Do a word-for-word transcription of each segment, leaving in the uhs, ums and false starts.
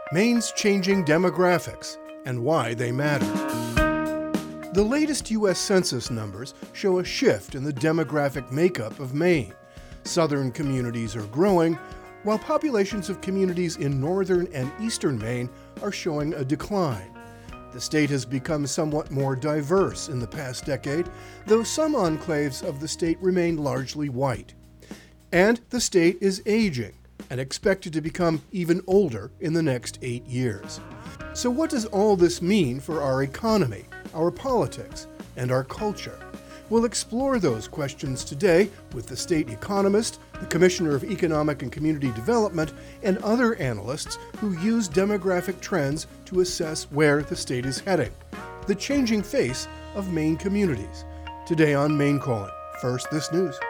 Maine's changing demographics and why they matter. The latest U S Census numbers show a shift in the demographic makeup of Maine. Southern communities are growing, while populations of communities in northern and eastern Maine are showing a decline. The state has become somewhat more diverse in the past decade, though some enclaves of the state remain largely white. And the state is aging and expected to become even older in the next eight years. So what does all this mean for our economy, our politics, and our culture? We'll explore those questions today with the state economist, the Commissioner of Economic and Community Development, and other analysts who use demographic trends to assess where the state is heading. The changing face of Maine communities. Today on Maine Calling. First, this news.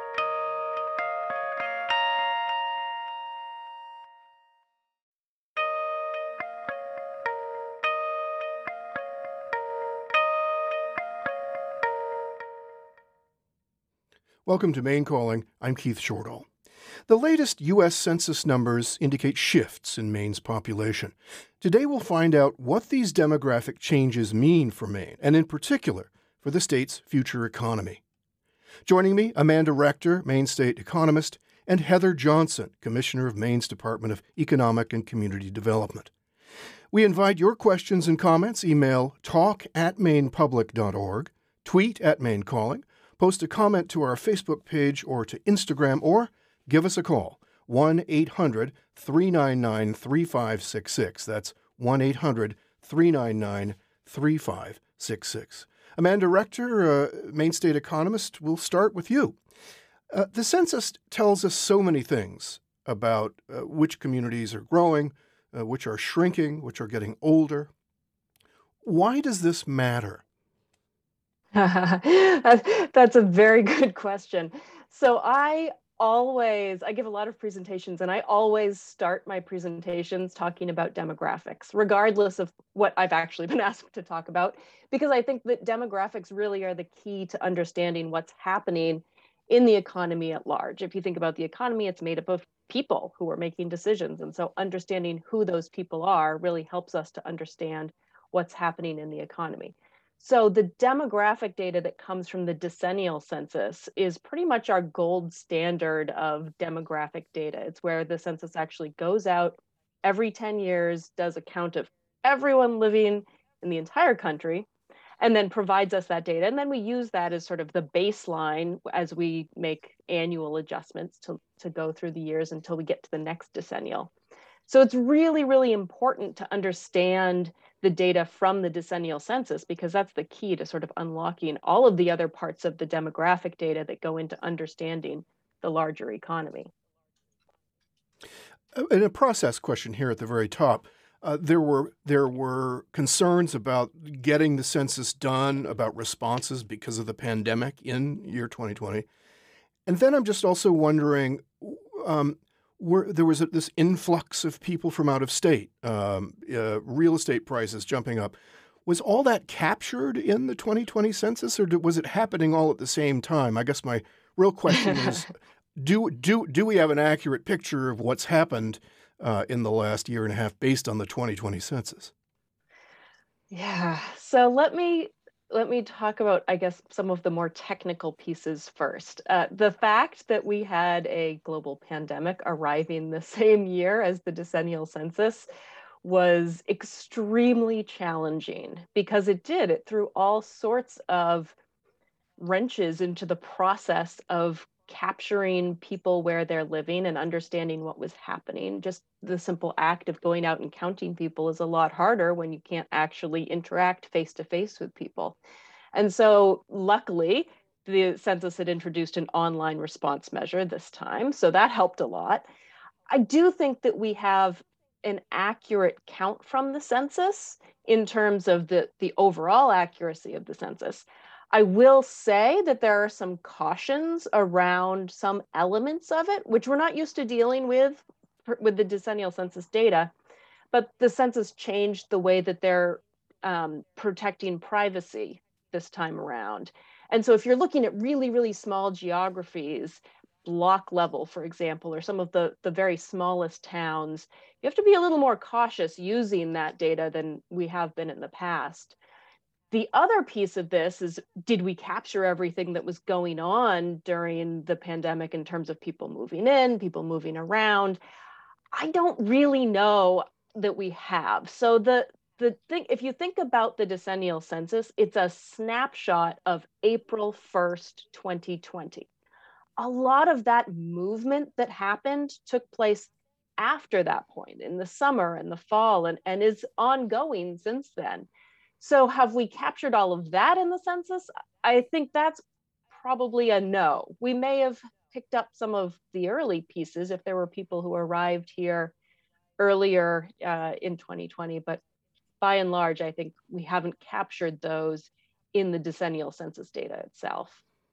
Welcome to Maine Calling. I'm Keith Shortall. The latest U S Census numbers indicate shifts in Maine's population. Today we'll find out what these demographic changes mean for Maine, and in particular, for the state's future economy. Joining me, Amanda Rector, Maine State economist, and Heather Johnson, Commissioner of Maine's Department of Economic and Community Development. We invite your questions and comments. Email talk at mainepublic dot org, tweet at Maine Calling, post a comment to our Facebook page or to Instagram, or give us a call, one eight hundred three nine nine three five six six. That's one eight hundred three nine nine three five six six. Amanda Rector, uh, Maine State economist, we'll start with you. Uh, the census tells us so many things about uh, which communities are growing, uh, which are shrinking, which are getting older. Why does this matter? That's a very good question. So I always, I give a lot of presentations, and I always start my presentations talking about demographics, regardless of what I've actually been asked to talk about, because I think that demographics really are the key to understanding what's happening in the economy at large. If you think about the economy, it's made up of people who are making decisions. And so understanding who those people are really helps us to understand what's happening in the economy. So the demographic data that comes from the decennial census is pretty much our gold standard of demographic data. It's where the census actually goes out every ten years, does a count of everyone living in the entire country, and then provides us that data. And then we use that as sort of the baseline as we make annual adjustments to, to go through the years until we get to the next decennial. So it's really, really important to understand the data from the decennial census, because that's the key to sort of unlocking all of the other parts of the demographic data that go into understanding the larger economy. And a process question here at the very top. Uh, there were there were concerns about getting the census done, about responses because of the pandemic in year twenty twenty. And then I'm just also wondering, um, Were, there was a, this influx of people from out of state, um, uh, real estate prices jumping up. Was all that captured in the twenty twenty census, or did, was it happening all at the same time? I guess my real question is, do do do we have an accurate picture of what's happened uh, in the last year and a half based on the twenty twenty census? Yeah, so let me Let me talk about, I guess, some of the more technical pieces first. Uh, the fact that we had a global pandemic arriving the same year as the decennial census was extremely challenging, because it did, it threw all sorts of wrenches into the process of capturing people where they're living and understanding what was happening. Just the simple act of going out and counting people is a lot harder when you can't actually interact face to face with people. And so luckily, the census had introduced an online response measure this time, so that helped a lot. I do think that we have an accurate count from the census in terms of the, the overall accuracy of the census. I will say that there are some cautions around some elements of it, which we're not used to dealing with with the decennial census data, but the census changed the way that they're um, protecting privacy this time around. And so if you're looking at really, really small geographies, block level, for example, or some of the, the very smallest towns, you have to be a little more cautious using that data than we have been in the past. The other piece of this is, did we capture everything that was going on during the pandemic in terms of people moving in, people moving around? I don't really know that we have. So the, the thing, if you think about the decennial census, it's a snapshot of April first, twenty twenty. A lot of that movement that happened took place after that point in the summer and the fall, and, and is ongoing since then. So have we captured all of that in the census? I think that's probably a no. We may have picked up some of the early pieces if there were people who arrived here earlier uh, in twenty twenty, but by and large, I think we haven't captured those in the decennial census data itself.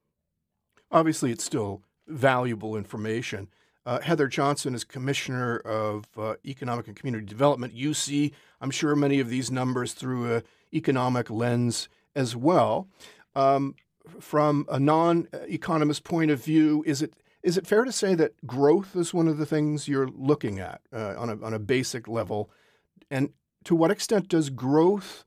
Obviously, it's still valuable information. Uh, Heather Johnson is Commissioner of uh, Economic and Community Development. You see, I'm sure, many of these numbers through an economic lens as well. Um, from a non-economist point of view, is it is it fair to say that growth is one of the things you're looking at uh, on a on a basic level? And to what extent does growth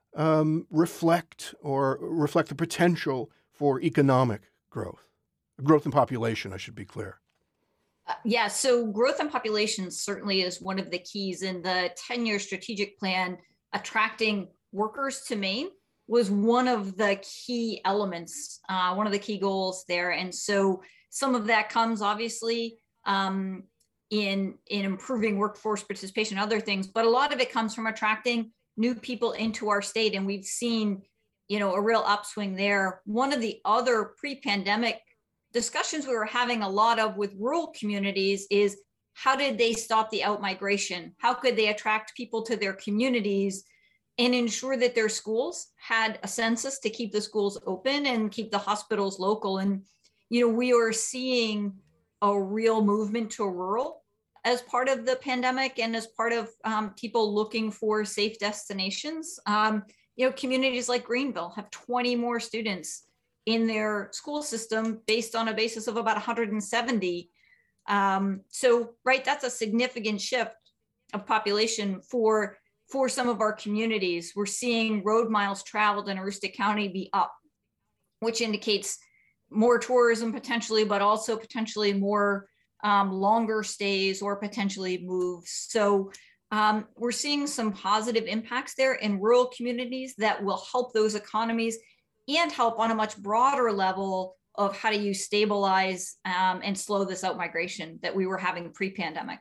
um, reflect or reflect the potential for economic growth? Growth in population, I should be clear. Uh, yeah, so growth in population certainly is one of the keys in the ten-year strategic plan. Attracting workers to Maine was one of the key elements, uh, one of the key goals there. And so some of that comes obviously um, in, in improving workforce participation, other things, but a lot of it comes from attracting new people into our state. And we've seen, you know, a real upswing there. One of the other pre-pandemic discussions we were having a lot of with rural communities is, how did they stop the outmigration? How could they attract people to their communities and ensure that their schools had a census to keep the schools open and keep the hospitals local? And, you know, we are seeing a real movement to rural as part of the pandemic and as part of um, people looking for safe destinations. Um, you know, communities like Greenville have twenty more students in their school system based on a basis of about one hundred seventy. Um, so, right, that's a significant shift of population for, for some of our communities. We're seeing road miles traveled in Aroostook County be up, which indicates more tourism potentially, but also potentially more um, longer stays or potentially moves. So um, we're seeing some positive impacts there in rural communities that will help those economies and help on a much broader level of how do you stabilize um, and slow this out migration that we were having pre-pandemic.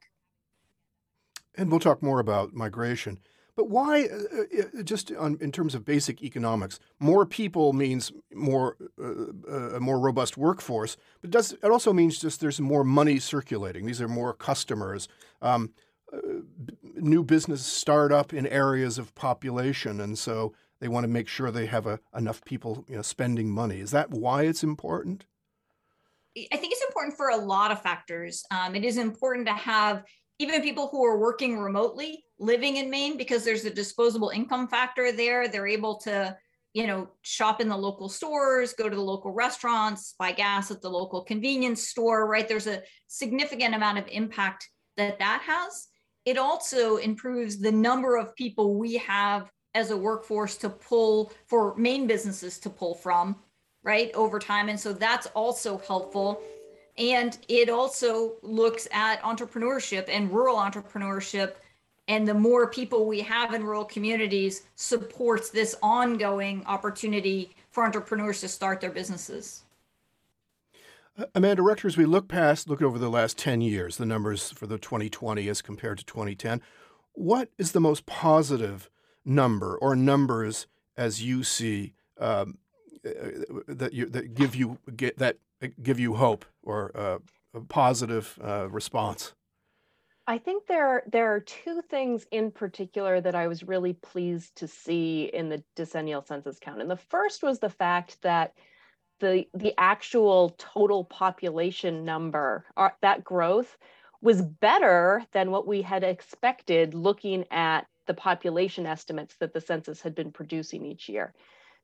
And we'll talk more about migration. But why, uh, just on, in terms of basic economics, more people means more uh, a more robust workforce, but does it also means just there's more money circulating. These are more customers. Um, uh, new business start up in areas of population, and so they want to make sure they have a, enough people, you know, spending money. Is that why it's important? I think it's important for a lot of factors. Um, it is important to have even people who are working remotely living in Maine, because there's a disposable income factor there. They're able to, you know, shop in the local stores, go to the local restaurants, buy gas at the local convenience store, right? There's a significant amount of impact that that has. It also improves the number of people we have as a workforce to pull, for Maine businesses to pull from, right, over time. And so that's also helpful. And it also looks at entrepreneurship and rural entrepreneurship. And the more people we have in rural communities supports this ongoing opportunity for entrepreneurs to start their businesses. Uh, Amanda Rector, as we look past, look over the last ten years, the numbers for the twenty twenty as compared to twenty ten, what is the most positive number or numbers as you see um, that you that give you get that give you hope or uh, a positive uh, response? I think there, there are two things in particular that I was really pleased to see in the decennial census count. And the first was the fact that the, the actual total population number, uh, that growth was better than what we had expected looking at the population estimates that the census had been producing each year.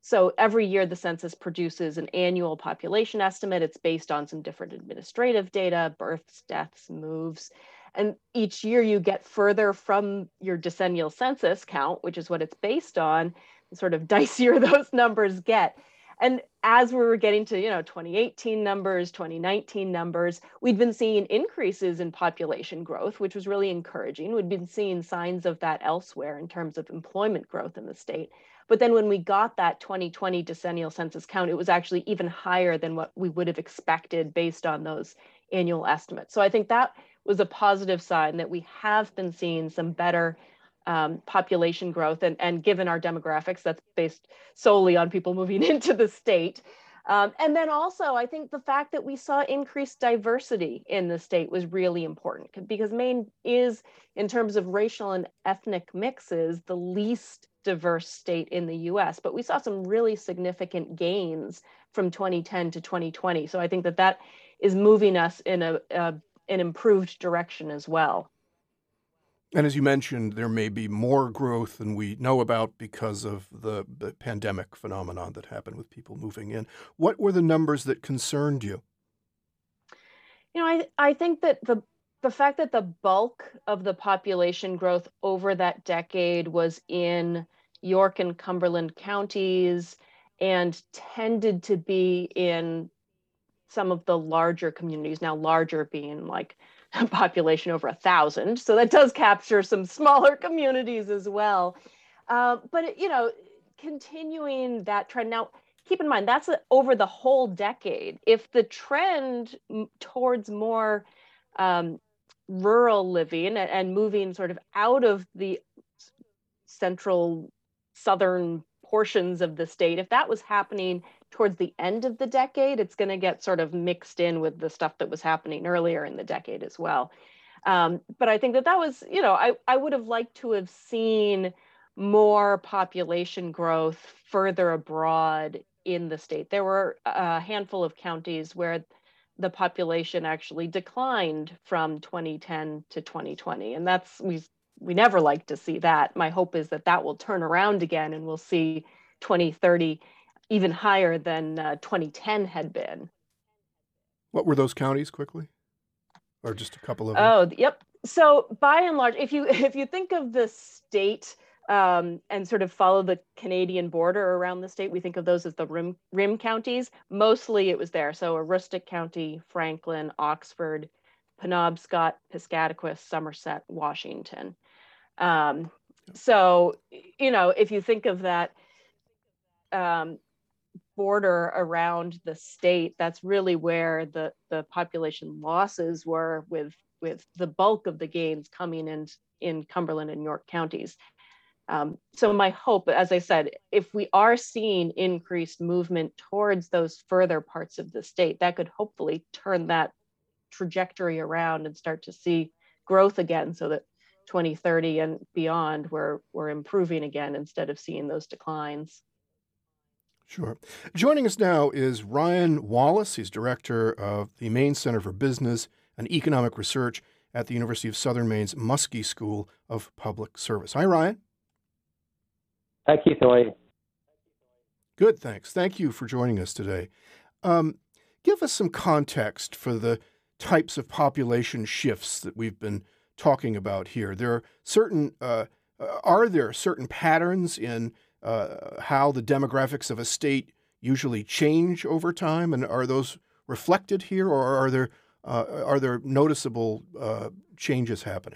So every year the census produces an annual population estimate. It's based on some different administrative data, births, deaths, moves. And each year you get further from your decennial census count, which is what it's based on, the sort of dicier those numbers get. And as we were getting to, you know, twenty eighteen numbers, twenty nineteen numbers, we'd been seeing increases in population growth, which was really encouraging. We'd been seeing signs of that elsewhere in terms of employment growth in the state. But then when we got that twenty twenty decennial census count, it was actually even higher than what we would have expected based on those annual estimates. So I think that was a positive sign that we have been seeing some better um, population growth. And, and given our demographics, that's based solely on people moving into the state. Um, and then also, I think the fact that we saw increased diversity in the state was really important, because Maine is, in terms of racial and ethnic mixes, the least diverse state in the U S, but we saw some really significant gains from twenty ten to twenty twenty. So I think that that is moving us in a, a an improved direction as well. And as you mentioned, there may be more growth than we know about because of the, the pandemic phenomenon that happened with people moving in. What were the numbers that concerned you? You know, I, I think that the the fact that the bulk of the population growth over that decade was in York and Cumberland counties and tended to be in some of the larger communities, now larger being like a population over a thousand. So that does capture some smaller communities as well. Uh, but, you know, continuing that trend. Now, keep in mind, that's over the whole decade. If the trend towards more um, rural living and moving sort of out of the central southern portions of the state, if that was happening towards the end of the decade, it's going to get sort of mixed in with the stuff that was happening earlier in the decade as well. Um, but I think that that was, you know, I, I would have liked to have seen more population growth further abroad in the state. There were a handful of counties where the population actually declined from twenty ten to twenty twenty. And that's, we we never like to see that. My hope is that that will turn around again and we'll see twenty thirty even higher than uh, twenty ten had been. What were those counties quickly? Or just a couple of them? Oh, yep. So by and large, if you if you think of the state um, and sort of follow the Canadian border around the state, we think of those as the rim, rim counties. Mostly it was there. So Aroostook County, Franklin, Oxford, Penobscot, Piscataquis, Somerset, Washington. Um, so, you know, if you think of that um, border around the state, that's really where the, the population losses were, with, with the bulk of the gains coming in in Cumberland and York counties. Um, so my hope, as I said, if we are seeing increased movement towards those further parts of the state, that could hopefully turn that trajectory around and start to see growth again, so that twenty thirty and beyond, we're, we're improving again instead of seeing those declines. Sure. Joining us now is Ryan Wallace. He's director of the Maine Center for Business and Economic Research at the University of Southern Maine's Muskie School of Public Service. Hi, Ryan. Hi, Keith. How are you? Good, thanks. Thank you for joining us today. Um, give us some context for the types of population shifts that we've been talking about here. There are certain, uh, are there certain patterns in uh, how the demographics of a state usually change over time, and are those reflected here, or are there uh, are there noticeable uh, changes happening?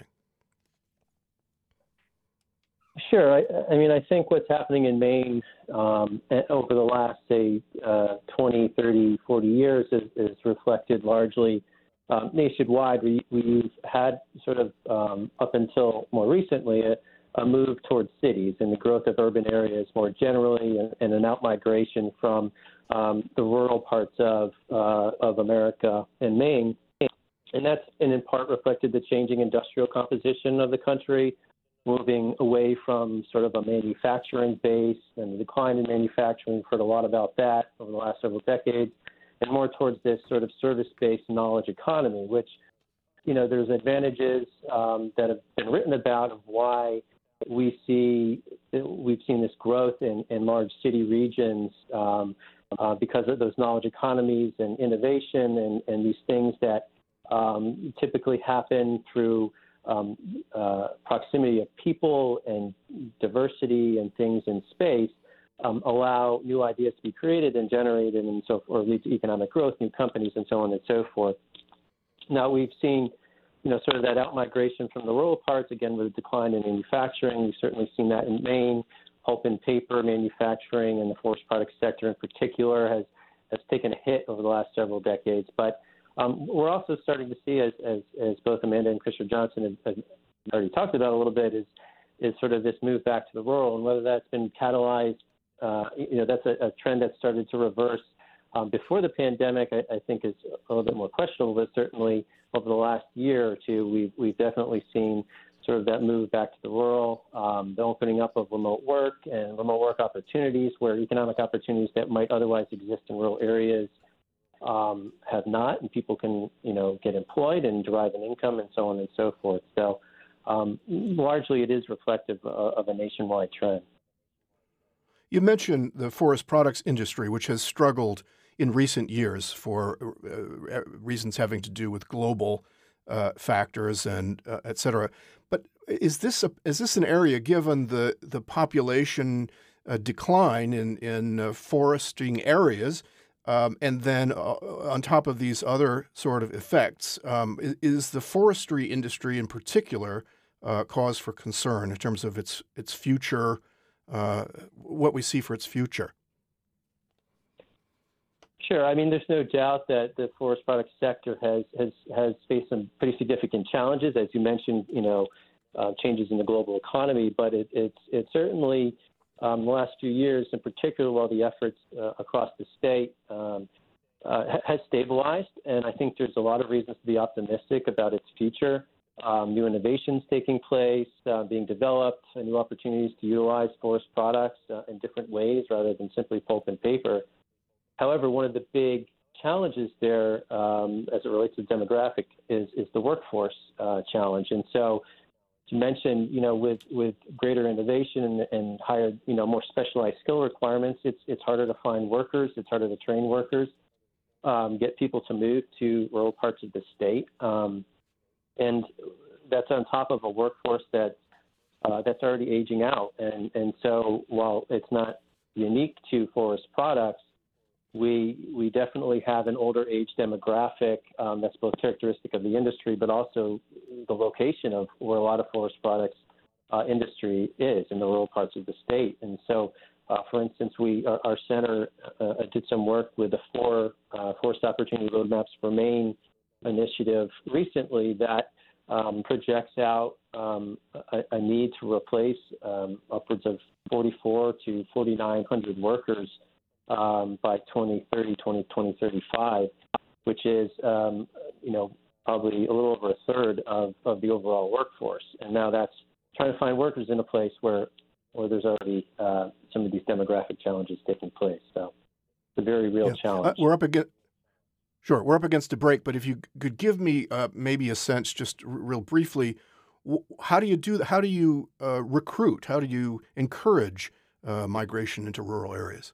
Sure. I, I mean, I think what's happening in Maine um, over the last, say, uh, twenty, thirty, forty years is, is reflected largely um, nationwide. We, we've had sort of, um, up until more recently, a, a move towards cities and the growth of urban areas more generally, and, and an outmigration from um, the rural parts of, uh, of America and Maine. And that's, and in part, reflected the changing industrial composition of the country, moving away from sort of a manufacturing base and the decline in manufacturing. We've heard a lot about that over the last several decades, and more towards this sort of service-based knowledge economy, which, you know, there's advantages um, that have been written about of why we see we've seen this growth in, in large city regions um, uh, because of those knowledge economies and innovation and, and these things that um, typically happen through um, uh, proximity of people and diversity and things in space. Um, allow new ideas to be created and generated and so or lead to economic growth, new companies, and so on and so forth. Now we've seen, you know, sort of that outmigration from the rural parts, again, with a decline in manufacturing. We've certainly seen that in Maine. Pulp and paper manufacturing and the forest products sector in particular has, has taken a hit over the last several decades. But um, we're also starting to see, as, as, as both Amanda and Christopher Johnson have, have already talked about a little bit, is, is sort of this move back to the rural, and whether that's been catalyzed. Uh, you know, that's a, a trend that started to reverse um, before the pandemic. I, I think is a little bit more questionable, but certainly over the last year or two, we've we've definitely seen sort of that move back to the rural, um, the opening up of remote work and remote work opportunities, where economic opportunities that might otherwise exist in rural areas um, have not, and people can, you know, get employed and derive an income and so on and so forth. So um, largely, it is reflective of, of a nationwide trend. You mentioned the forest products industry, which has struggled in recent years for uh, reasons having to do with global uh, factors and uh, et cetera. But is this a, is this an area, given the the population uh, decline in in uh, foresting areas, um, and then uh, on top of these other sort of effects, um, is, is the forestry industry in particular uh, cause for concern in terms of its its future? Uh, what we see for its future? Sure. I mean, there's no doubt that the forest products sector has has has faced some pretty significant challenges, as you mentioned. You know, uh, changes in the global economy, but it, it's it's certainly um, the last few years, in particular, while the efforts uh, across the state um, uh, has stabilized, and I think there's a lot of reasons to be optimistic about its future. Um, new innovations taking place, uh, being developed, uh, new opportunities to utilize forest products uh, in different ways rather than simply pulp and paper. However, one of the big challenges there um, as it relates to demographic is, is the workforce uh, challenge. And so to mention, you know, with, with greater innovation and, and higher, you know, more specialized skill requirements, it's, it's harder to find workers, it's harder to train workers, um, get people to move to rural parts of the state. Um, And that's on top of a workforce that uh, that's already aging out. And and so while it's not unique to forest products, we we definitely have an older age demographic um, that's both characteristic of the industry, but also the location of where a lot of forest products uh, industry is in the rural parts of the state. And so, uh, for instance, we our, our center uh, did some work with the four uh, Forest Opportunity Roadmaps for Maine initiative recently that um, projects out um, a, a need to replace um, upwards of forty-four to forty-nine hundred workers um, by twenty thirty, twenty thirty-five, which is, um, you know, probably a little over a third of, of the overall workforce. And now that's trying to find workers in a place where, where there's already uh, some of these demographic challenges taking place. So it's a very real yeah. challenge. Uh, we're up against Sure. We're up against a break, but if you could give me uh, maybe a sense, just r- real briefly, w- how do you do? How do you uh, recruit? How do you encourage uh, migration into rural areas?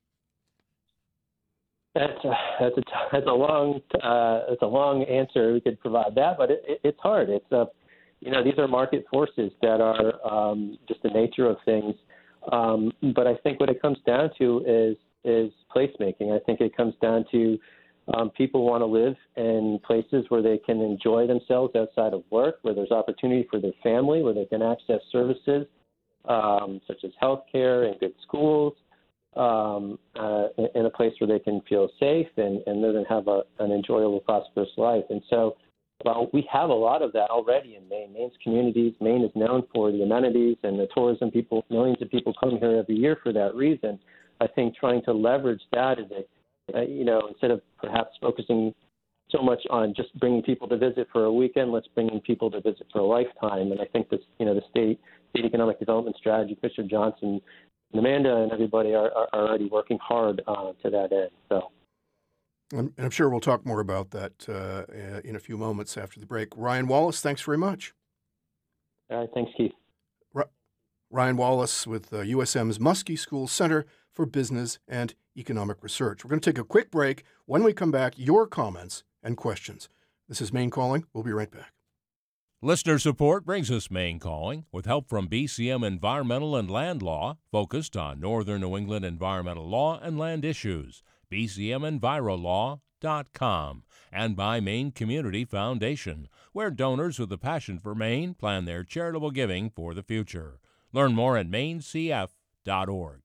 That's a, that's a, that's a long uh, that's a long answer. We could provide that, but it, it, it's hard. It's a, you know, these are market forces that are um, just the nature of things. Um, but I think what it comes down to is is placemaking. I think it comes down to Um, people want to live in places where they can enjoy themselves outside of work, where there's opportunity for their family, where they can access services um, such as healthcare and good schools, um, uh, in, in a place where they can feel safe and, and live and have a, an enjoyable, prosperous life. And so, well, we have a lot of that already in Maine. Maine's communities, Maine is known for the amenities and the tourism. People, millions of people come here every year for that reason. I think trying to leverage that is a Uh, you know, instead of perhaps focusing so much on just bringing people to visit for a weekend, let's bring in people to visit for a lifetime. And I think this, you know, the state state economic development strategy, Christopher Johnson and Amanda and everybody are, are, are already working hard uh, to that end. So, I'm, I'm sure we'll talk more about that uh, in a few moments after the break. Ryan Wallace, thanks very much. All right, thanks, Keith. Ryan Wallace with uh, U S M's Muskie School Center for Business and Economic Research. We're going to take a quick break. When we come back, your comments and questions. This is Maine Calling. We'll be right back. Listener support brings us Maine Calling, with help from B C M Environmental and Land Law, focused on Northern New England environmental law and land issues. B C M Enviro Law dot com, and by Maine Community Foundation, where donors with a passion for Maine plan their charitable giving for the future. Learn more at maine c f dot org.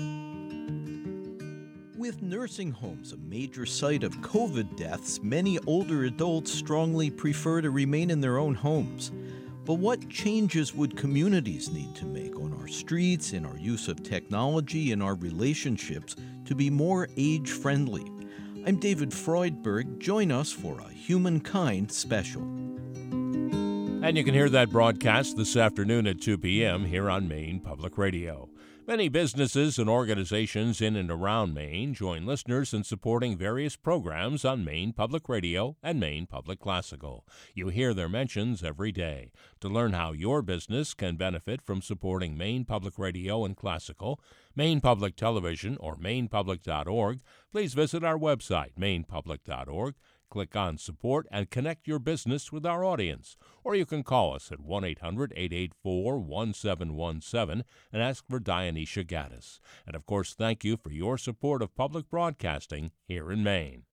With nursing homes a major site of COVID deaths, many older adults strongly prefer to remain in their own homes. But what changes would communities need to make on our streets, in our use of technology, in our relationships to be more age-friendly? I'm David Freudberg. Join us for a Humankind special. And you can hear that broadcast this afternoon at two p.m. here on Maine Public Radio. Many businesses and organizations in and around Maine join listeners in supporting various programs on Maine Public Radio and Maine Public Classical. You hear their mentions every day. To learn how your business can benefit from supporting Maine Public Radio and Classical, Maine Public Television, or maine public dot org, please visit our website, maine public dot org. Click on Support and connect your business with our audience. Or you can call us at one eight hundred eight eight four one seven one seven and ask for Dionysia Gaddis. And of course, thank you for your support of public broadcasting here in Maine.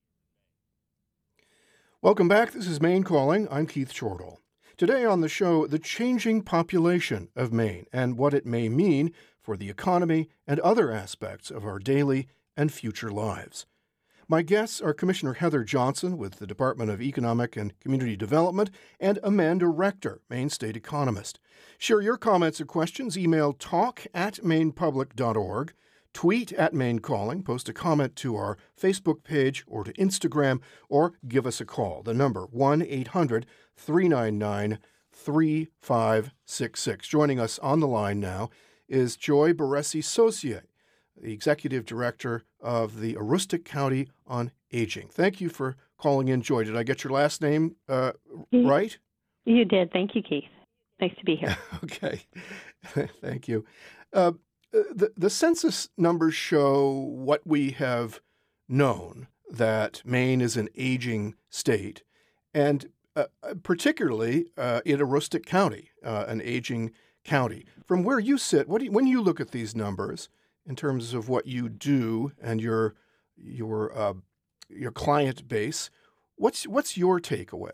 Welcome back. This is Maine Calling. I'm Keith Shortall. Today on the show, the changing population of Maine and what it may mean for the economy and other aspects of our daily and future lives. My guests are Commissioner Heather Johnson with the Department of Economic and Community Development and Amanda Rector, Maine State economist. Share your comments or questions. Email talk at maine public dot org, tweet at Maine Calling, post a comment to our Facebook page or to Instagram, or give us a call. The number one eight hundred three nine nine three five six six. Joining us on the line now is Joy Barresi-Saucier, the Executive Director of the Aroostook County on Aging. Thank you for calling in, Joy. Did I get your last name uh, right? You did. Thank you, Keith. Nice to be here. Okay. Thank you. Uh, the, the census numbers show what we have known, that Maine is an aging state, and uh, particularly uh, in Aroostook County, uh, an aging county. From where you sit, what do you, when you look at these numbers, in terms of what you do and your your uh, your client base, what's what's your takeaway?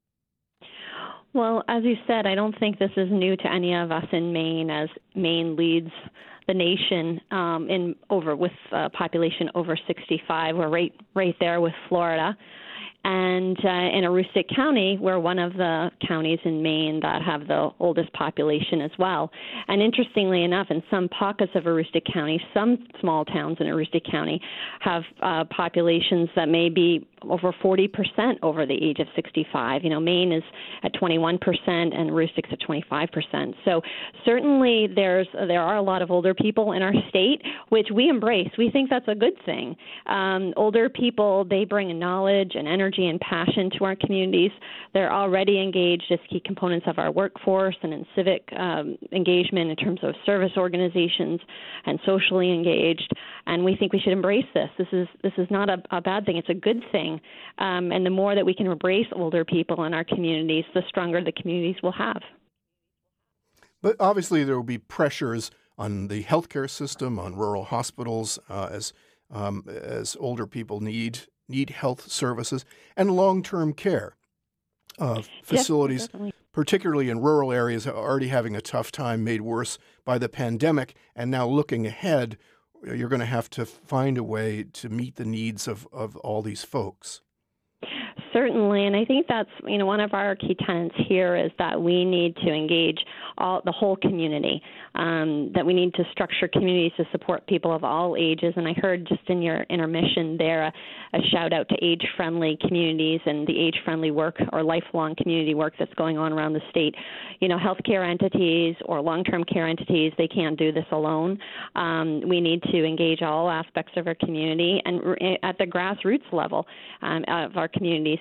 Well, as you said, I don't think this is new to any of us in Maine, as Maine leads the nation um, in over with a population over sixty-five. We're right right there with Florida. And uh, in Aroostook County, we're one of the counties in Maine that have the oldest population as well. And interestingly enough, in some pockets of Aroostook County, some small towns in Aroostook County have uh, populations that may be over forty percent over the age of sixty-five. You know, Maine is at twenty-one percent and Aroostook's at twenty-five percent. So certainly there's there are a lot of older people in our state, which we embrace. We think that's a good thing. Um, older people, they bring knowledge and energy and passion to our communities. They're already engaged as key components of our workforce and in civic um, engagement in terms of service organizations and socially engaged. And we think we should embrace this. This is this is not a, a bad thing. It's a good thing. Um, and the more that we can embrace older people in our communities, the stronger the communities will have. But obviously there will be pressures on the healthcare system, on rural hospitals, uh, as um, as older people need need health services, and long-term care uh, facilities, yes, particularly in rural areas, are already having a tough time, made worse by the pandemic. And now looking ahead, you're going to have to find a way to meet the needs of, of all these folks. Certainly, and I think that's, you know, one of our key tenets here is that we need to engage all the whole community, um, that we need to structure communities to support people of all ages. And I heard just in your intermission there a, a shout out to age-friendly communities and the age-friendly work or lifelong community work that's going on around the state. You know, healthcare entities or long-term care entities, they can't do this alone. Um, we need to engage all aspects of our community and at the grassroots level um, of our communities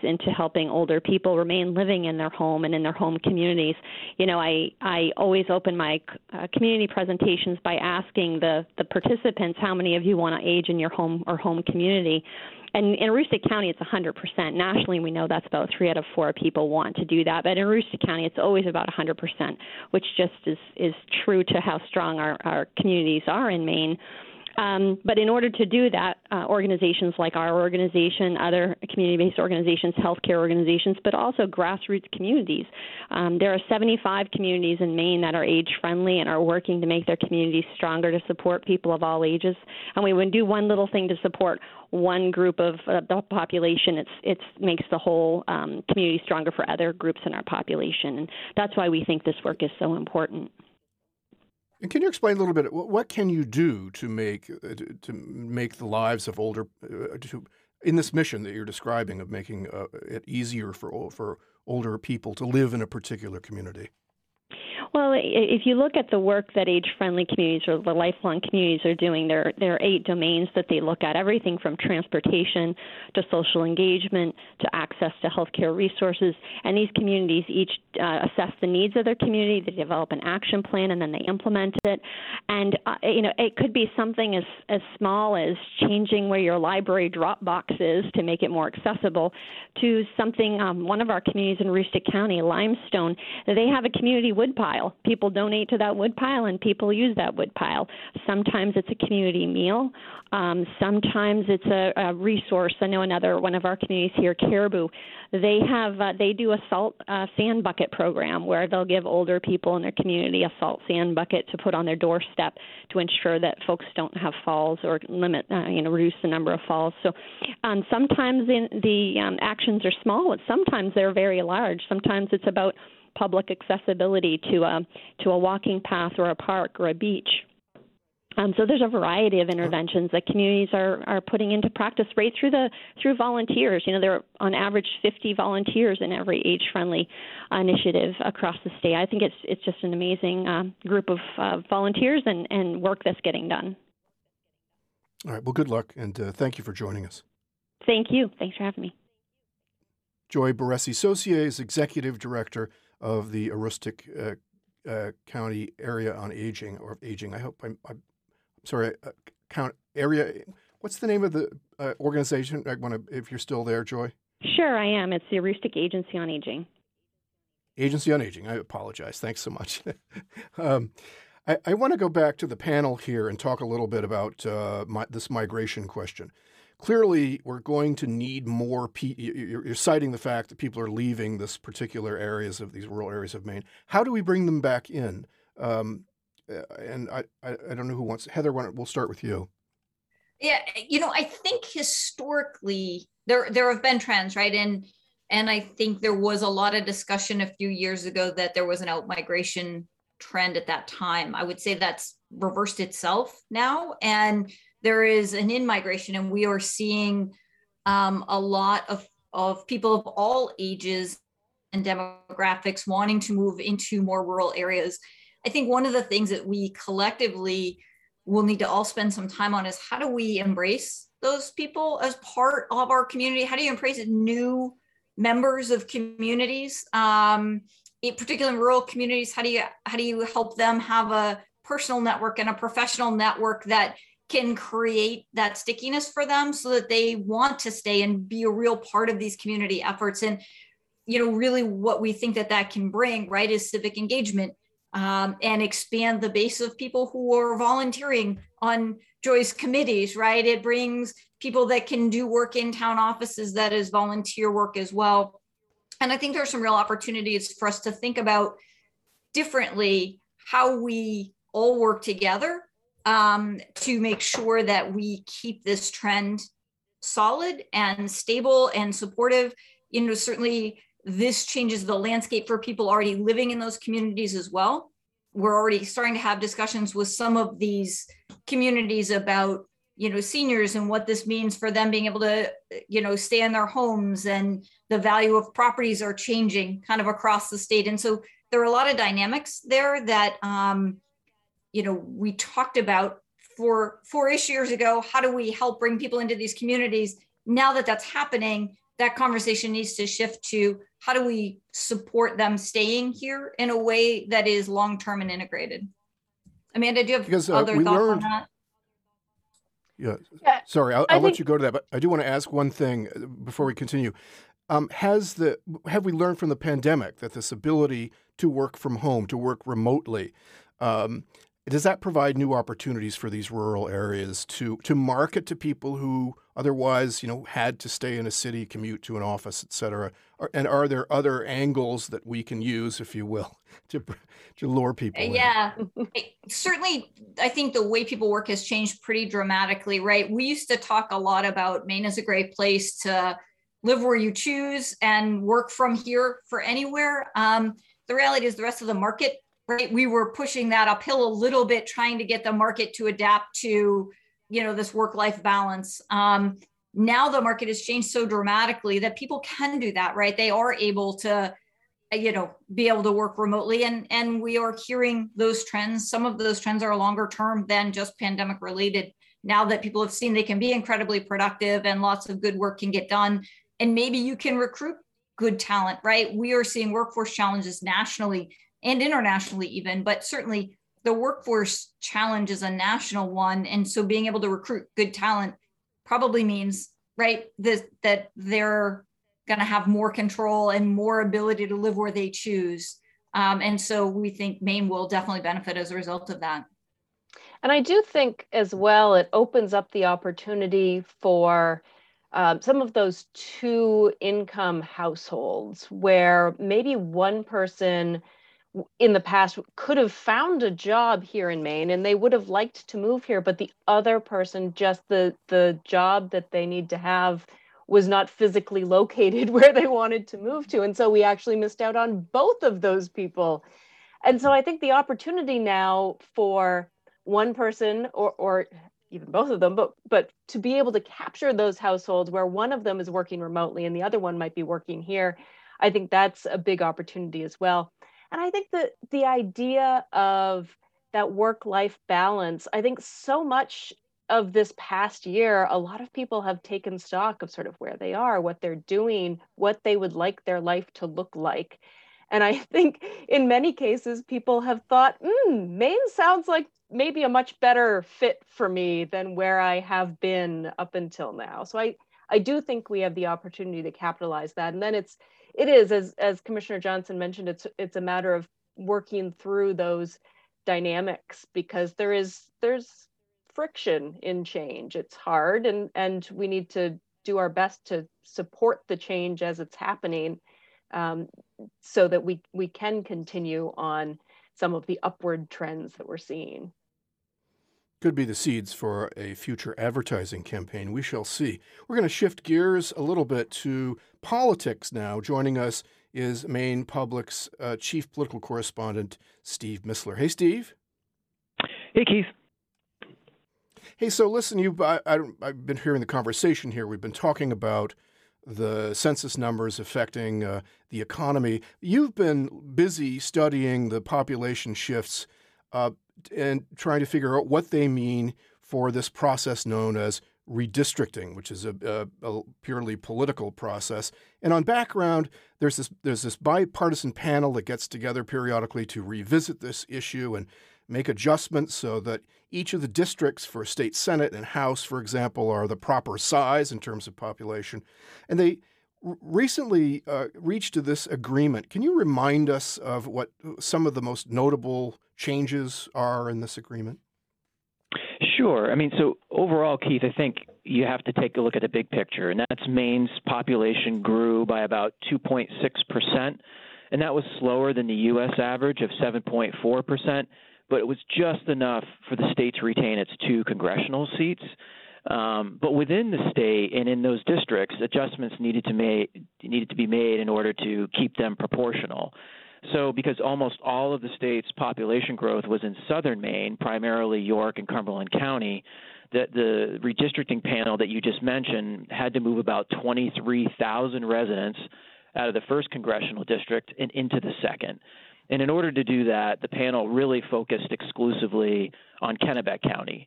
into helping older people remain living in their home and in their home communities. You know, I, I always open my uh, community presentations by asking the, the participants, how many of you want to age in your home or home community? And in Aroostook County, it's one hundred percent. Nationally, we know that's about three out of four people want to do that. But in Aroostook County, it's always about one hundred percent, which just is, is true to how strong our, our communities are in Maine. Um, but in order to do that, uh, organizations like our organization, other community-based organizations, healthcare organizations, but also grassroots communities. Um, there are seventy-five communities in Maine that are age-friendly and are working to make their communities stronger to support people of all ages. And we would do one little thing to support one group of uh, the population. It's it's makes the whole um, community stronger for other groups in our population. And that's why we think this work is so important. And can you explain a little bit, what can you do to make uh, to, to make the lives of older, uh, to, in this mission that you're describing of making uh, it easier for for older people to live in a particular community? Well, if you look at the work that age-friendly communities or the lifelong communities are doing, there, there are eight domains that they look at, everything from transportation to social engagement to access to healthcare resources. And these communities each uh, assess the needs of their community, they develop an action plan, and then they implement it. And, uh, you know, it could be something as, as small as changing where your library drop box is to make it more accessible to something, um, one of our communities in Aroostook County, Limestone, they have a community wood pile. People donate to that wood pile, and people use that wood pile. Sometimes it's a community meal. Um, sometimes it's a, a resource. I know another one of our communities here, Caribou. They have uh, they do a salt uh, sand bucket program where they'll give older people in their community a salt sand bucket to put on their doorstep to ensure that folks don't have falls or limit, uh, you know, reduce the number of falls. So um, sometimes in, the um, actions are small, and sometimes they're very large. Sometimes it's about public accessibility to a to a walking path or a park or a beach. Um, so there's a variety of interventions that communities are, are putting into practice right through the through volunteers. You know, there are on average fifty volunteers in every age-friendly initiative across the state. I think it's it's just an amazing uh, group of uh, volunteers and, and work that's getting done. All right. Well, good luck, and uh, thank you for joining us. Thank you. Thanks for having me. Joy Barresi-Saucier is Executive Director of the Aroostook uh, uh, County Area on Aging, or Aging. I hope I'm, I'm sorry, uh, count area. What's the name of the uh, organization? I want to, if you're still there, Joy. Sure, I am. It's the Aroostook Agency on Aging. Agency on Aging. I apologize. Thanks so much. um, I, I want to go back to the panel here and talk a little bit about uh, my, this migration question. Clearly, we're going to need more people. You're citing the fact that people are leaving this particular areas of these rural areas of Maine. How do we bring them back in? Um, and I, I, I don't know who wants. Heather, we'll start with you. Yeah, you know, I think historically there there have been trends, right? And and I think there was a lot of discussion a few years ago that there was an out-migration trend at that time. I would say that's reversed itself now, and there is an in-migration, and we are seeing um, a lot of, of people of all ages and demographics wanting to move into more rural areas. I think one of the things that we collectively will need to all spend some time on is how do we embrace those people as part of our community? How do you embrace new members of communities, um, in particularly in rural communities? How do you how do you help them have a personal network and a professional network that can create that stickiness for them so that they want to stay and be a real part of these community efforts? And, you know, really what we think that that can bring, right, is civic engagement um, and expand the base of people who are volunteering on Joy's committees, right? It brings people that can do work in town offices that is volunteer work as well. And I think there's some real opportunities for us to think about differently how we all work together Um, to make sure that we keep this trend solid and stable and supportive. You know, certainly this changes the landscape for people already living in those communities as well. We're already starting to have discussions with some of these communities about, you know, seniors and what this means for them being able to, you know, stay in their homes, and the value of properties are changing kind of across the state. And so there are a lot of dynamics there that, um, you know, we talked about for four-ish years ago. How do we help bring people into these communities? Now that that's happening, that conversation needs to shift to how do we support them staying here in a way that is long-term and integrated? Amanda, do you have because, uh, other we thoughts learned, on that? Yeah, Yeah, sorry, I'll, I I'll let think- you go to that, but I do want to ask one thing before we continue. Um, has the have we learned from the pandemic that this ability to work from home, to work remotely, um, does that provide new opportunities for these rural areas to to market to people who otherwise, you know, had to stay in a city, commute to an office, et cetera? Are, and are there other angles that we can use, if you will, to to lure people in? Yeah, certainly. I think the way people work has changed pretty dramatically, right? We used to talk a lot about Maine as a great place to live where you choose and work from here for anywhere. Um, the reality is the rest of the market, right? We were pushing that uphill a little bit, trying to get the market to adapt to, you know, this work-life balance. Um, now the market has changed so dramatically that people can do that, right? They are able to, you know, be able to work remotely, and and we are hearing those trends. Some of those trends are longer term than just pandemic related. Now that people have seen they can be incredibly productive and lots of good work can get done, and maybe you can recruit good talent, right? We are seeing workforce challenges nationally and internationally even, but certainly the workforce challenge is a national one. And so being able to recruit good talent probably means, right, this, that they're going to have more control and more ability to live where they choose. Um, and so we think Maine will definitely benefit as a result of that. And I do think as well, it opens up the opportunity for um, some of those two income households where maybe one person in the past could have found a job here in Maine and they would have liked to move here, but the other person, just the, the job that they need to have was not physically located where they wanted to move to. And so we actually missed out on both of those people. And so I think the opportunity now for one person or, or even both of them, but, but to be able to capture those households where one of them is working remotely and the other one might be working here, I think that's a big opportunity as well. And I think that the idea of that work-life balance, I think so much of this past year, a lot of people have taken stock of sort of where they are, what they're doing, what they would like their life to look like. And I think in many cases, people have thought, hmm, Maine sounds like maybe a much better fit for me than where I have been up until now. So I, I do think we have the opportunity to capitalize that. And then it's, it is, as, as Commissioner Johnson mentioned, it's, it's a matter of working through those dynamics because there is, there's friction in change. It's hard, and, and we need to do our best to support the change as it's happening, um, so that we, we can continue on some of the upward trends that we're seeing. Could be the seeds for a future advertising campaign. We shall see. We're going to shift gears a little bit to politics now. Joining us is Maine Public's uh, chief political correspondent, Steve Missler. Hey, Steve. Hey, Keith. Hey, so listen, you I, I, I've been hearing the conversation here. We've been talking about the census numbers affecting uh, the economy. You've been busy studying the population shifts uh, and trying to figure out what they mean for this process known as redistricting, which is a, a, a purely political process. And on background, there's this there's this bipartisan panel that gets together periodically to revisit this issue and make adjustments so that each of the districts for state Senate and House, for example, are the proper size in terms of population. And they r- recently uh, reached to this agreement. Can you remind us of what some of the most notable changes are in this agreement? Sure. I mean, so overall, Keith, I think you have to take a look at the big picture, and that's Maine's population grew by about two point six percent, and that was slower than the U S average of seven point four percent, but it was just enough for the state to retain its two congressional seats. Um, but within the state and in those districts, adjustments needed to, ma- needed to be made in order to keep them proportional. So because almost all of the state's population growth was in southern Maine, primarily York and Cumberland County, the, the redistricting panel that you just mentioned had to move about twenty-three thousand residents out of the first congressional district and into the second. And in order to do that, the panel really focused exclusively on Kennebec County.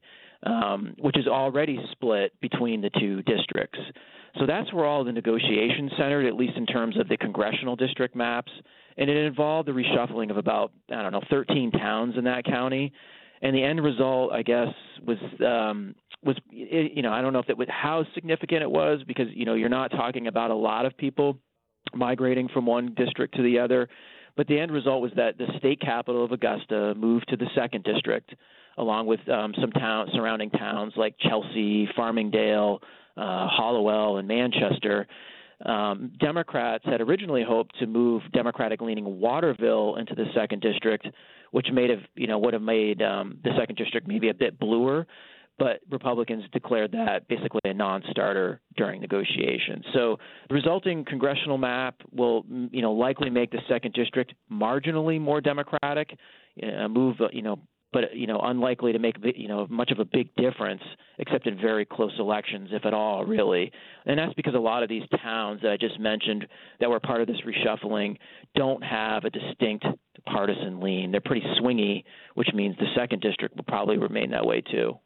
um, which is already split between the two districts. So that's where all the negotiations centered, at least in terms of the congressional district maps. And it involved the reshuffling of about, I don't know, thirteen towns in that county. And the end result, I guess, was, um, was you know, I don't know if it was how significant it was, because, you know, you're not talking about a lot of people migrating from one district to the other. But the end result was that the state capital of Augusta moved to the second district, along with um, some town, surrounding towns like Chelsea, Farmingdale, uh, Hollowell, and Manchester. Um, Democrats had originally hoped to move Democratic-leaning Waterville into the second district, which made have, you know, would have made um, the second district maybe a bit bluer. But Republicans declared that basically a non-starter during negotiations. So the resulting congressional map will, you know, likely make the second district marginally more Democratic, a move, you know, but, you know, unlikely to make, you know, much of a big difference, except in very close elections, if at all, really. And that's because a lot of these towns that I just mentioned that were part of this reshuffling don't have a distinct partisan lean. They're pretty swingy, which means the second district will probably remain that way, too.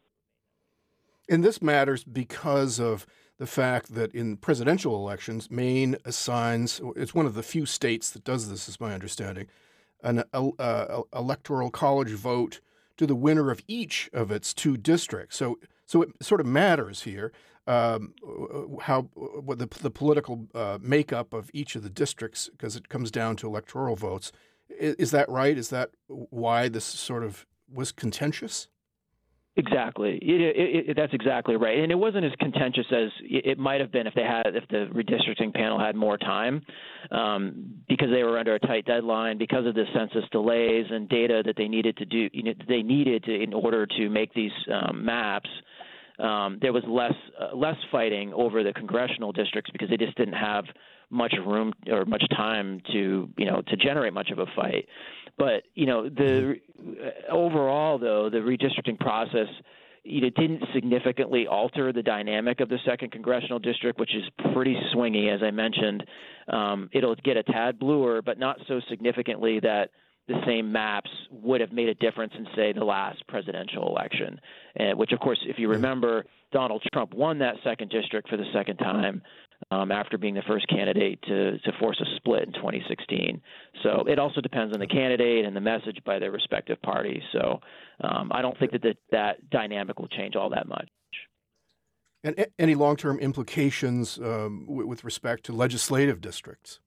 And this matters because of the fact that in presidential elections, Maine assigns, it's one of the few states that does this, is my understanding, an uh, electoral college vote to the winner of each of its two districts. So so it sort of matters here um, how what the, the political uh, makeup of each of the districts, because it comes down to electoral votes. Is, is that right? Is that why this sort of was contentious? Exactly. It, it, it, that's exactly right. And it wasn't as contentious as it might have been if they had, if the redistricting panel had more time, um, because they were under a tight deadline, because of the census delays and data that they needed to do, you know, they needed to, in order to make these um, maps. Um, there was less uh, less fighting over the congressional districts because they just didn't have much room or much time to, you know, to generate much of a fight. But, you know, the overall, though, the redistricting process, you know, didn't significantly alter the dynamic of the second congressional district, which is pretty swingy, as I mentioned. Um, it'll get a tad bluer, but not so significantly that the same maps would have made a difference in, say, the last presidential election, uh, which, of course, if you remember, Donald Trump won that second district for the second time um, after being the first candidate to, to force a split in twenty sixteen. So it also depends on the candidate and the message by their respective parties. So um, I don't think that the, that dynamic will change all that much. And any long-term implications um, w- with respect to legislative districts?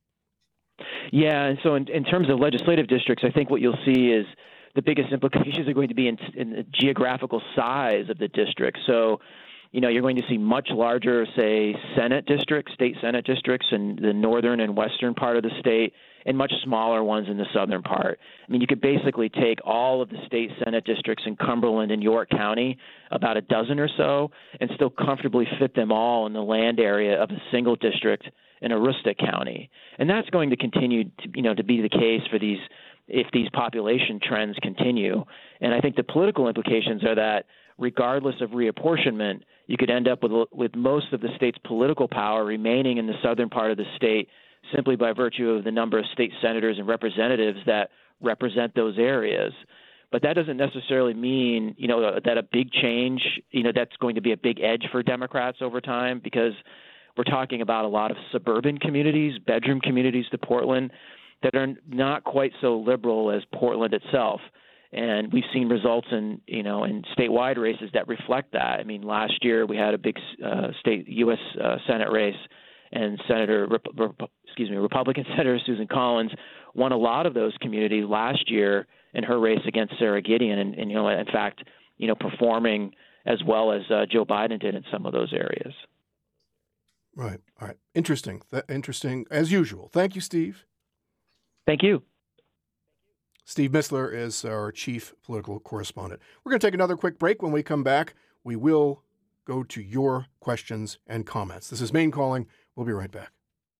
Yeah, and so in, in terms of legislative districts, I think what you'll see is the biggest implications are going to be in, in the geographical size of the district. So, you know, you're going to see much larger, say, Senate districts, state Senate districts in the northern and western part of the state, and much smaller ones in the southern part. I mean, you could basically take all of the state Senate districts in Cumberland and York County, about a dozen or so, and still comfortably fit them all in the land area of a single district in Aroostook County. And that's going to continue to, you know, to be the case for these, if these population trends continue. And I think the political implications are that regardless of reapportionment, you could end up with, with most of the state's political power remaining in the southern part of the state simply by virtue of the number of state senators and representatives that represent those areas. But that doesn't necessarily mean, you know, that a big change, you know, that's going to be a big edge for Democrats over time, because we're talking about a lot of suburban communities, bedroom communities to Portland, that are not quite so liberal as Portland itself. And we've seen results in, you know, in statewide races that reflect that. I mean, last year we had a big uh, state U S Uh, Senate race, and Senator, Rep- Rep- excuse me, Republican Senator Susan Collins won a lot of those communities last year in her race against Sarah Gideon, and, and you know, in fact, you know, performing as well as uh, Joe Biden did in some of those areas. Right. All right. Interesting. Th- interesting as usual. Thank you, Steve. Thank you. Steve Mistler is our chief political correspondent. We're going to take another quick break. When we come back, we will go to your questions and comments. This is Maine Calling. We'll be right back.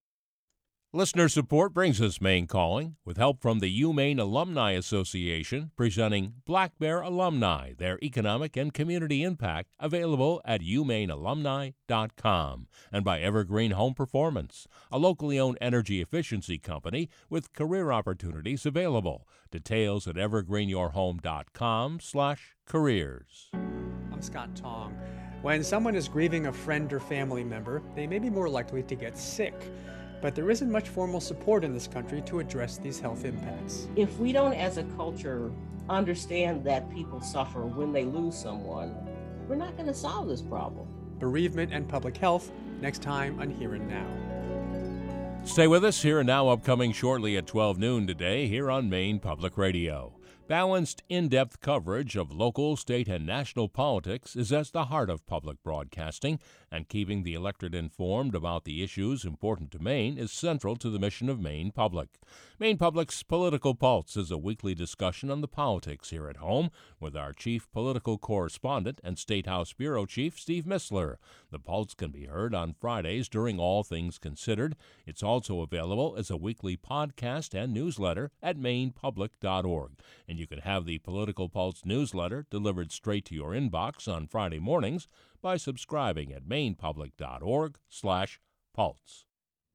Listener support brings us Maine Calling, with help from the UMaine Alumni Association, presenting Black Bear Alumni, their economic and community impact, available at u maine alumni dot com, and by Evergreen Home Performance, a locally owned energy efficiency company with career opportunities available. Details at evergreen your home dot com slash careers. Scott Tong. When someone is grieving a friend or family member, they may be more likely to get sick. But there isn't much formal support in this country to address these health impacts. If we don't, as a culture, understand that people suffer when they lose someone, we're not going to solve this problem. Bereavement and public health, next time on Here and Now. Stay with us. Here and Now upcoming shortly at twelve noon today here on Maine Public Radio. Balanced, in-depth coverage of local, state, and national politics is at the heart of public broadcasting, and keeping the electorate informed about the issues important to Maine is central to the mission of Maine Public. Maine Public's Political Pulse is a weekly discussion on the politics here at home with our chief political correspondent and State House Bureau Chief Steve Missler. The Pulse can be heard on Fridays during All Things Considered. It's also available as a weekly podcast and newsletter at maine public dot org. And you can have the Political Pulse newsletter delivered straight to your inbox on Friday mornings by subscribing at maine public dot org slash pulse.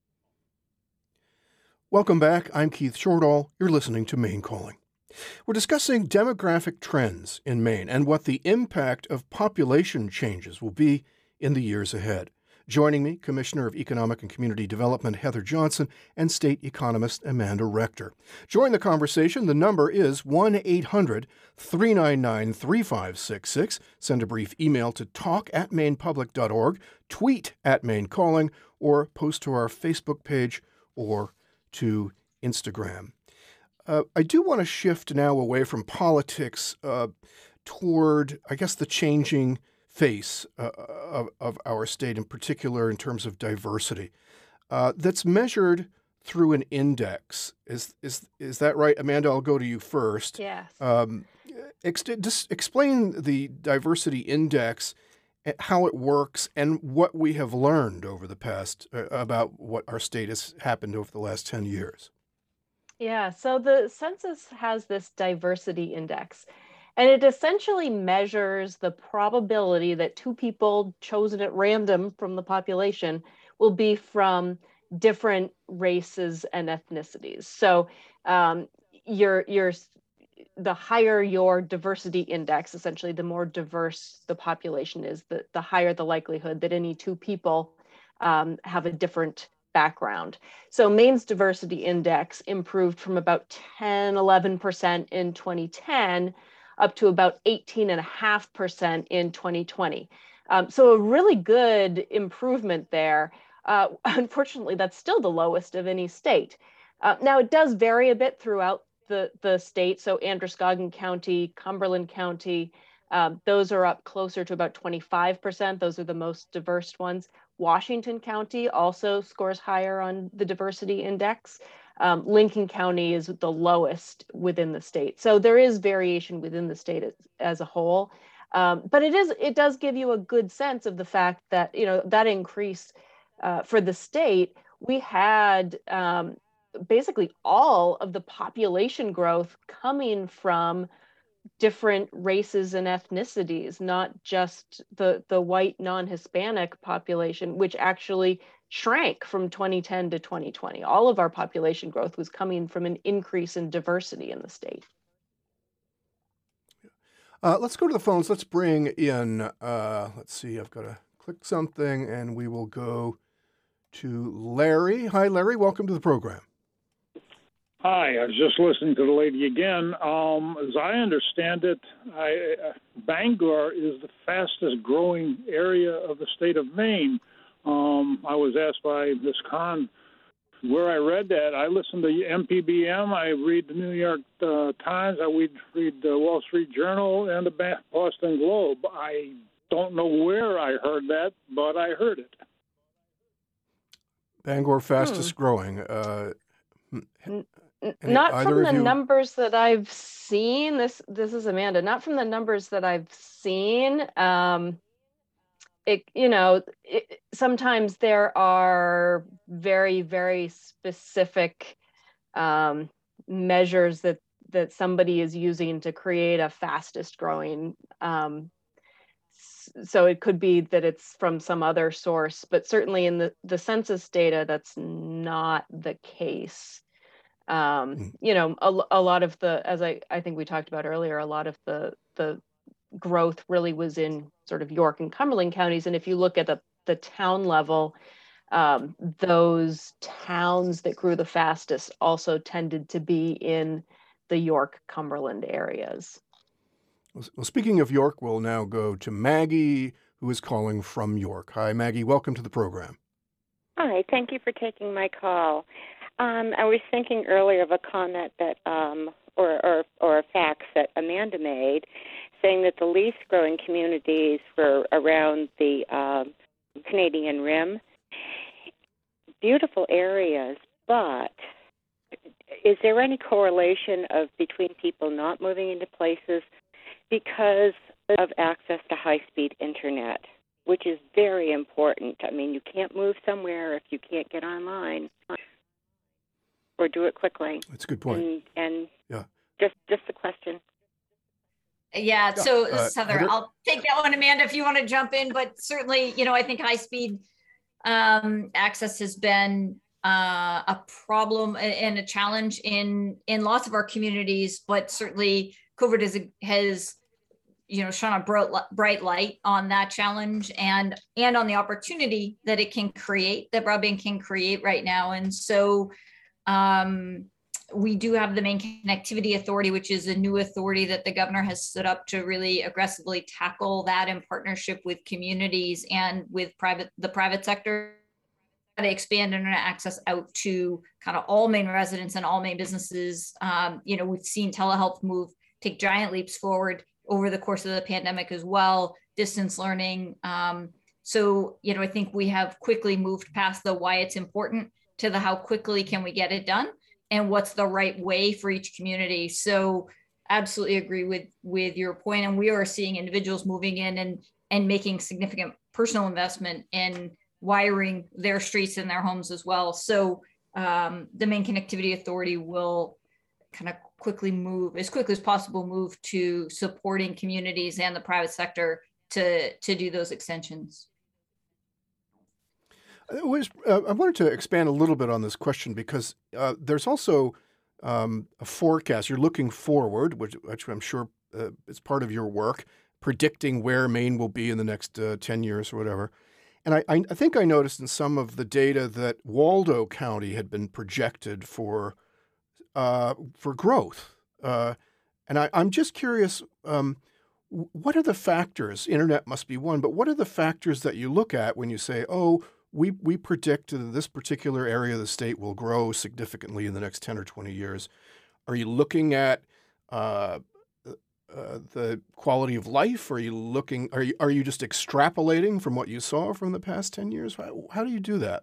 Welcome back. I'm Keith Shortall. You're listening to Maine Calling. We're discussing demographic trends in Maine and what the impact of population changes will be in the years ahead. Joining me, Commissioner of Economic and Community Development Heather Johnson and State Economist Amanda Rector. Join the conversation. The number is one eight hundred three nine nine three five six six. Send a brief email to talk at maine public dot org, tweet at Maine Calling, or post to our Facebook page or to Instagram. Uh, I do want to shift now away from politics uh, toward, I guess, the changing face uh, of, of our state, in particular in terms of diversity, uh, that's measured through an index. Is is is that right, Amanda? I'll go to you first. Yes. Um, ex- just explain the diversity index, how it works, and what we have learned over the past uh, about what our state has happened over the last ten years. Yeah, so the census has this diversity index, and it essentially measures the probability that two people chosen at random from the population will be from different races and ethnicities. So um, your your the higher your diversity index, essentially, the more diverse the population is, the, the higher the likelihood that any two people um, have a different background. So Maine's diversity index improved from about ten, eleven percent in twenty ten up to about eighteen point five percent in twenty twenty. Um, so a really good improvement there. Uh, unfortunately, that's still the lowest of any state. Uh, now, it does vary a bit throughout the, the state. So Androscoggin County, Cumberland County, um, those are up closer to about twenty-five percent. Those are the most diverse ones. Washington County also scores higher on the diversity index. Um, Lincoln County is the lowest within the state. So there is variation within the state as, as a whole. Um, but it is it does give you a good sense of the fact that, you know, that increase uh, for the state, we had um, basically all of the population growth coming from different races and ethnicities, not just the, the white non-Hispanic population, which actually shrank from twenty ten to twenty twenty. All of our population growth was coming from an increase in diversity in the state. Uh, let's go to the phones. Let's bring in, uh, let's see, I've got to click something, and we will go to Larry. Hi, Larry. Welcome to the program. Hi, I was just listening to the lady again. Um, as I understand it, I, uh, Bangor is the fastest growing area of the state of Maine. Um, I was asked by Miz Khan where I read that. I listen to M P B M. I read the New York uh, Times. I read, read the Wall Street Journal and the Boston Globe. I don't know where I heard that, but I heard it. Bangor fastest hmm. growing. Uh, Any, not from the numbers that I've seen. This this is Amanda. Not from the numbers that I've seen. Um, it you know it, sometimes there are very very specific um, measures that that somebody is using to create a fastest growing. Um, so it could be that it's from some other source, but certainly in the the census data, that's not the case. Um, you know, a, a lot of the, as I, I think we talked about earlier, a lot of the, the growth really was in sort of York and Cumberland counties. And if you look at the, the town level, um, those towns that grew the fastest also tended to be in the York, Cumberland areas. Well, speaking of York, we'll now go to Maggie, who is calling from York. Hi, Maggie. Welcome to the program. Hi. Thank you for taking my call. Um, I was thinking earlier of a comment that, um, or, or, or a fact that Amanda made, saying that the least growing communities were around the uh, Canadian Rim. Beautiful areas, but is there any correlation of between people not moving into places because of access to high-speed internet, which is very important? I mean, you can't move somewhere if you can't get online or do it quickly. That's a good point. And, and yeah. just just a question. Yeah, so uh, Heather, Heather? I'll take that one, Amanda, if you want to jump in. But certainly, you know, I think high-speed um, access has been uh, a problem and a challenge in in lots of our communities. But certainly, COVID has has you know shone a bright, bright light on that challenge and and on the opportunity that it can create, that broadband can create right now. And so. Um, We do have the Maine Connectivity Authority, which is a new authority that the governor has stood up to really aggressively tackle that in partnership with communities and with private the private sector to expand internet access out to kind of all Maine residents and all Maine businesses. Um, you know, we've seen telehealth move, take giant leaps forward over the course of the pandemic as well, distance learning. Um, so, you know, I think we have quickly moved past the why it's important to the how quickly can we get it done and what's the right way for each community. So absolutely agree with, with your point. And we are seeing individuals moving in and, and making significant personal investment in wiring their streets and their homes as well. So um, the Maine Connectivity Authority will kind of quickly move, as quickly as possible, move to supporting communities and the private sector to, to do those extensions. I, was, uh, I wanted to expand a little bit on this question because uh, there's also um, a forecast. You're looking forward, which, which I'm sure uh, is part of your work, predicting where Maine will be in the next uh, ten years or whatever. And I, I think I noticed in some of the data that Waldo County had been projected for uh, for growth. Uh, and I, I'm just curious, um, what are the factors? Internet must be one, but what are the factors that you look at when you say, oh, We we predict that this particular area of the state will grow significantly in the next ten or twenty years. Are you looking at uh, uh, the quality of life? Are you looking? Are you are you just extrapolating from what you saw from the past ten years? How, how do you do that?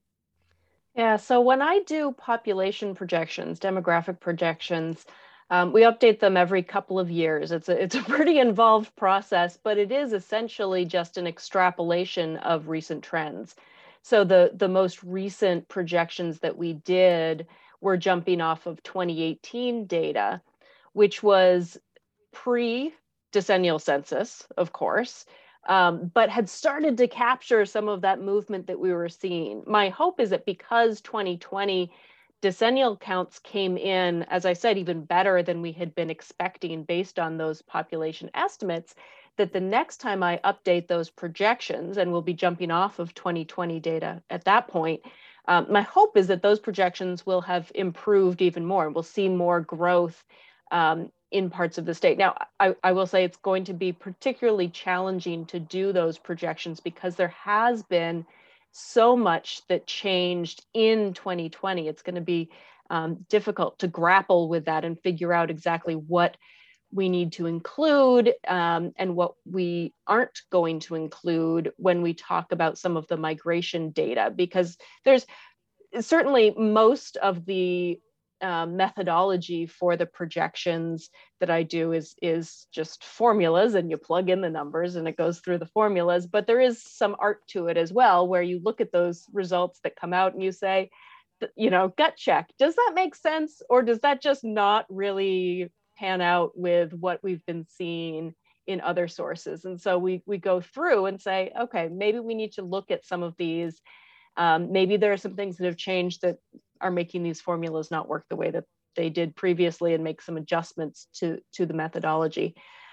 Yeah, so when I do population projections, demographic projections, um, we update them every couple of years. It's a, it's a pretty involved process, but it is essentially just an extrapolation of recent trends. So the, the most recent projections that we did were jumping off of twenty eighteen data, which was pre-decennial census, of course, um, but had started to capture some of that movement that we were seeing. My hope is that because twenty twenty decennial counts came in, as I said, even better than we had been expecting based on those population estimates, that the next time I update those projections, and we'll be jumping off of twenty twenty data at that point, um, my hope is that those projections will have improved even more and we'll see more growth um, in parts of the state. Now, I, I will say it's going to be particularly challenging to do those projections because there has been so much that changed in twenty twenty. It's going to be um, difficult to grapple with that and figure out exactly what we need to include um, and what we aren't going to include when we talk about some of the migration data, because there's certainly most of the uh, methodology for the projections that I do is, is just formulas, and you plug in the numbers and it goes through the formulas, but there is some art to it as well, where you look at those results that come out and you say, you know, gut check, does that make sense? Or does that just not really pan out with what we've been seeing in other sources? And so we, we go through and say, okay, maybe we need to look at some of these. Um, maybe there are some things that have changed that are making these formulas not work the way that they did previously, and make some adjustments to, to the methodology.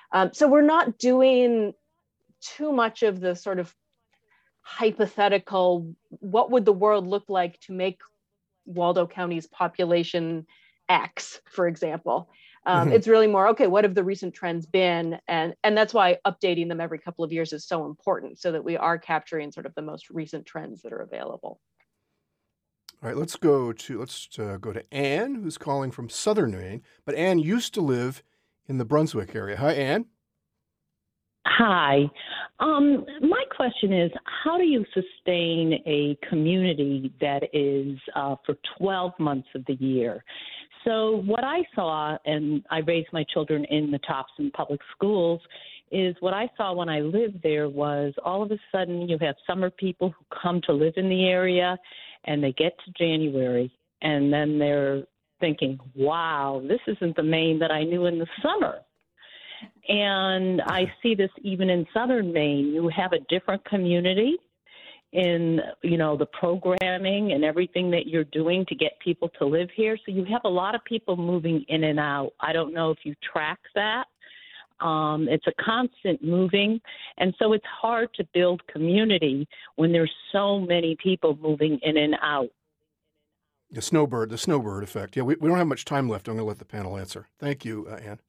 Um, so we're not doing too much of the sort of hypothetical, what would the world look like to make Waldo County's population X, for example. Um, mm-hmm. It's really more, okay, what have the recent trends been? And, and that's why updating them every couple of years is so important, so that we are capturing sort of the most recent trends that are available. All right, let's go to, let's uh, go to Anne, who's calling from Southern Maine. But Anne used to live in the Brunswick area. Hi, Anne. Hi. Um, my question is, how do you sustain a community that is uh, for twelve months of the year? So what I saw, and I raised my children in the Topsom Public Schools, is what I saw when I lived there was all of a sudden you have summer people who come to live in the area, and they get to January, and then they're thinking, wow, this isn't the Maine that I knew in the summer. And I see this even in Southern Maine. You have a different community in, you know, the programming and everything that you're doing to get people to live here. So you have a lot of people moving in and out. I don't know if you track that. Um, it's a constant moving. And so it's hard to build community when there's so many people moving in and out. The snowbird, the snowbird effect. Yeah, we, we don't have much time left. I'm going to let the panel answer. Thank you, uh, Anne.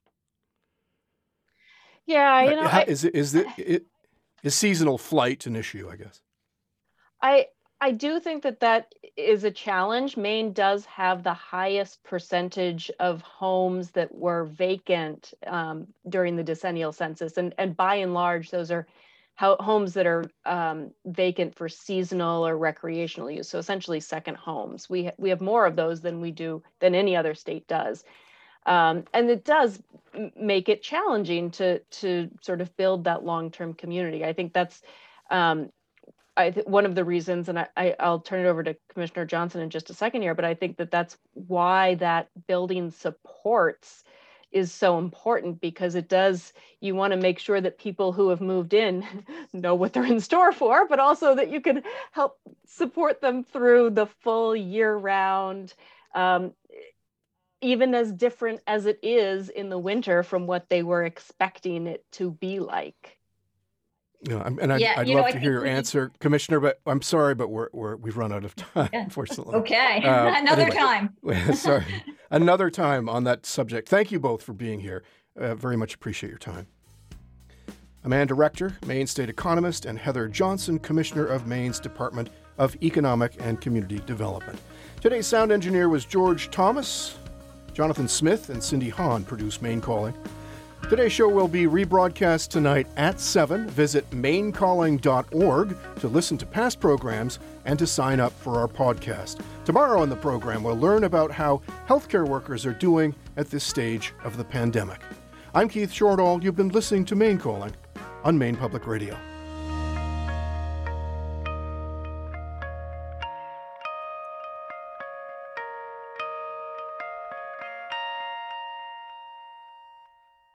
Yeah, you know, How, I, is it is it, it is seasonal flight an issue? I guess. I I do think that that is a challenge. Maine does have the highest percentage of homes that were vacant um, during the decennial census, and and by and large, those are ho- homes that are um, vacant for seasonal or recreational use. So essentially, second homes. We ha- we have more of those than we do than any other state does. Um, and it does make it challenging to to sort of build that long-term community. I think that's um, I th- one of the reasons, and I, I, I'll turn it over to Commissioner Johnson in just a second here, but I think that that's why that building supports is so important, because it does, you want to make sure that people who have moved in know what they're in store for, but also that you can help support them through the full year-round, um, even as different as it is in the winter from what they were expecting it to be like. Yeah, and I'd, yeah, I'd you love know, to hear your answer, Commissioner, but I'm sorry, but we're, we're, we've run out of time, yeah. unfortunately. Okay, uh, another anyway. time. Sorry, another time on that subject. Thank you both for being here. Uh, very much appreciate your time. Amanda Rector, Maine State economist, and Heather Johnson, Commissioner of Maine's Department of Economic and Community Development. Today's sound engineer was George Thomas. Jonathan Smith and Cindy Hahn produce Maine Calling. Today's show will be rebroadcast tonight at seven. Visit maine calling dot org to listen to past programs and to sign up for our podcast. Tomorrow on the program, we'll learn about how healthcare workers are doing at this stage of the pandemic. I'm Keith Shortall. You've been listening to Maine Calling on Maine Public Radio.